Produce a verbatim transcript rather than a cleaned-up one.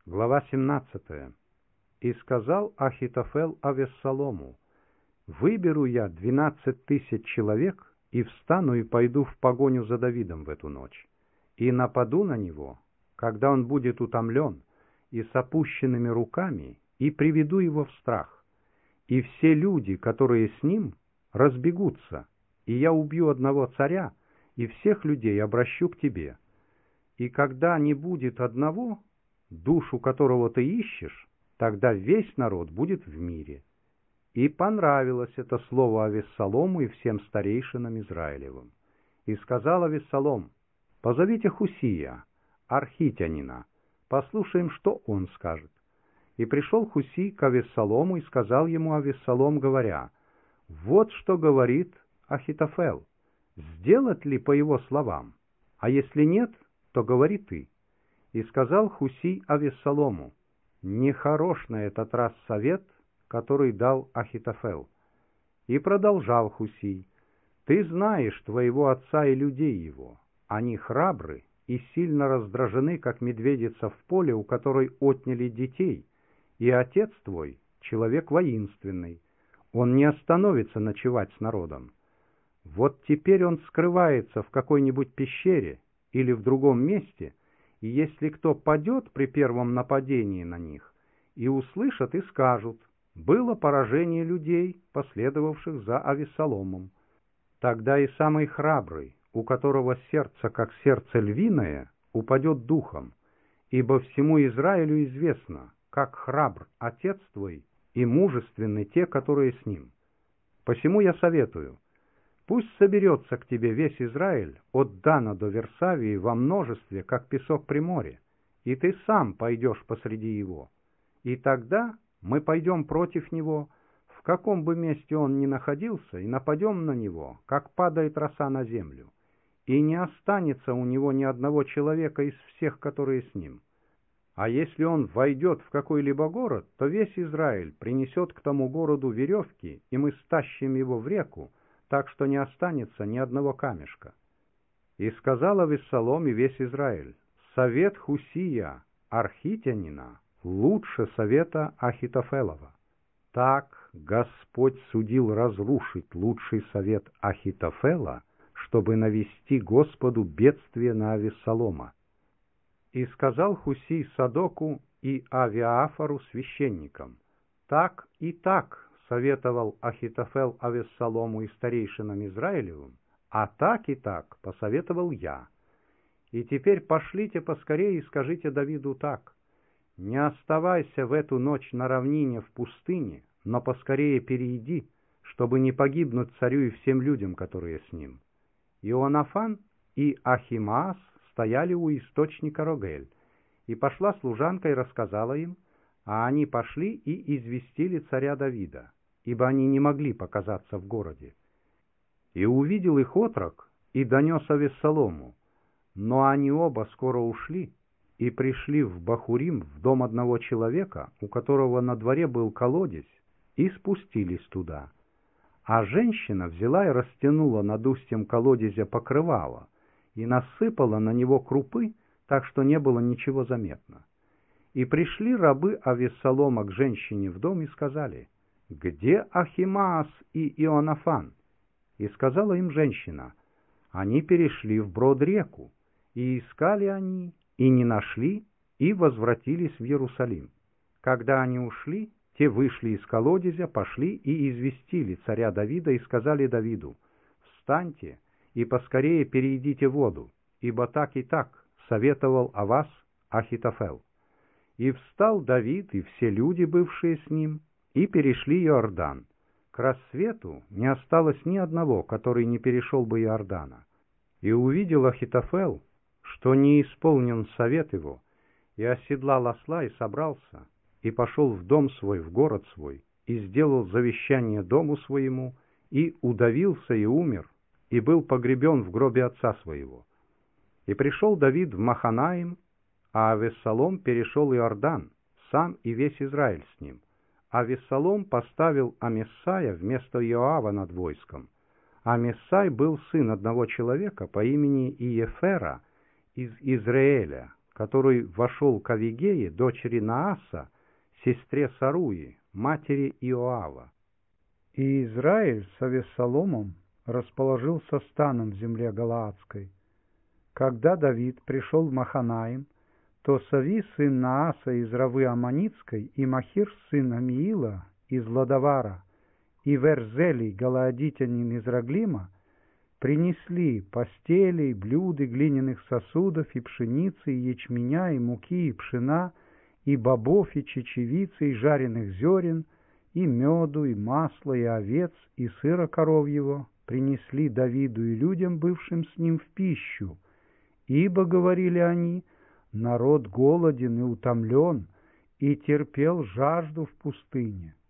Глава семнадцатая. «И сказал Ахитофел Авессалому: выберу я двенадцать тысяч человек, и встану и пойду в погоню за Давидом в эту ночь, и нападу на него, когда он будет утомлен, и с опущенными руками, и приведу его в страх. И все люди, которые с ним, разбегутся, и я убью одного царя, и всех людей обращу к тебе. И когда не будет одного, душу которого ты ищешь, тогда весь народ будет в мире». И понравилось это слово Авессалому и всем старейшинам Израилевым. И сказал Авессалом: «Позовите Хусия, архитянина, послушаем, что он скажет». И пришел Хусий к Авессалому и сказал ему Авессалом, говоря: «Вот что говорит Ахитофел, сделать ли по его словам? А если нет, то говори ты». И сказал Хусий Авессалому: «Нехорош на этот раз совет, который дал Ахитофел». И продолжал Хусий: «Ты знаешь твоего отца и людей его. Они храбры и сильно раздражены, как медведица в поле, у которой отняли детей, и отец твой — человек воинственный. Он не остановится ночевать с народом. Вот теперь он скрывается в какой-нибудь пещере или в другом месте, и если кто падет при первом нападении на них, и услышат и скажут: было поражение людей, последовавших за Авессаломом, тогда и самый храбрый, у которого сердце как сердце львиное, упадет духом, ибо всему Израилю известно, как храбр отец твой и мужественны те, которые с ним. Посему я советую: пусть соберется к тебе весь Израиль от Дана до Версавии во множестве, как песок при море, и ты сам пойдешь посреди его. И тогда мы пойдем против него, в каком бы месте он ни находился, и нападем на него, как падает роса на землю, и не останется у него ни одного человека из всех, которые с ним. А если он войдет в какой-либо город, то весь Израиль принесет к тому городу веревки, и мы стащим его в реку, так что не останется ни одного камешка». И сказал Авессалом и весь Израиль: «Совет Хусия, архитянина, лучше совета Ахитофелова». Так Господь судил разрушить лучший совет Ахитофела, чтобы навести Господу бедствие на Авессалома. И сказал Хусий Садоку и Авиафору священникам: «Так и так советовал Ахитофел Авессалому и старейшинам Израилевым, а так и так посоветовал я. И теперь пошлите поскорее и скажите Давиду так: не оставайся в эту ночь на равнине в пустыне, но поскорее перейди, чтобы не погибнуть царю и всем людям, которые с ним». Ионафан и Ахимаас стояли у источника Рогель, и пошла служанка и рассказала им, а они пошли и известили царя Давида, ибо они не могли показаться в городе. И увидел их отрок, и донес Авессалому, но они оба скоро ушли, и пришли в Бахурим в дом одного человека, у которого на дворе был колодец, и спустились туда. А женщина взяла и растянула над устьем колодезя покрывало, и насыпала на него крупы, так что не было ничего заметно. И пришли рабы Авессалома к женщине в дом и сказали: «Где Ахимаас и Ионафан?» И сказала им женщина: «Они перешли вброд реку, и искали они, и не нашли, и возвратились в Иерусалим. Когда они ушли, те вышли из колодезя, пошли и известили царя Давида и сказали Давиду: встаньте и поскорее перейдите воду, ибо так и так советовал о вас Ахитофел». И встал Давид и все люди, бывшие с ним, и перешли Иордан. К рассвету не осталось ни одного, который не перешел бы Иордана. И увидел Ахитофел, что не исполнен совет его, и оседлал осла и собрался, и пошел в дом свой, в город свой, и сделал завещание дому своему, и удавился и умер, и был погребен в гробе отца своего. И пришел Давид в Маханаим, а Авессалом перешел Иордан, сам и весь Израиль с ним. Авессалом поставил Амессая вместо Иоава над войском. Амессай был сын одного человека по имени Иефера из Израиля, который вошел к Авигее, дочери Нааса, сестре Саруи, матери Иоава. И Израиль с Авессаломом расположился станом в земле Галаадской. Когда Давид пришел в Маханаим, то Сави, сын Нааса из Равы Аммонитской, и Махир, сын Амиила из Лодовара, и Верзелий, галаадитянин из Раглима, принесли постели, блюда, глиняных сосудов, и пшеницы, и ячменя, и муки, и пшена, и бобов, и чечевицы, и жареных зерен, и меду, и масла, и овец, и сыра коровьего принесли Давиду и людям, бывшим с ним, в пищу. Ибо, говорили они, народ голоден и утомлен, и терпел жажду в пустыне.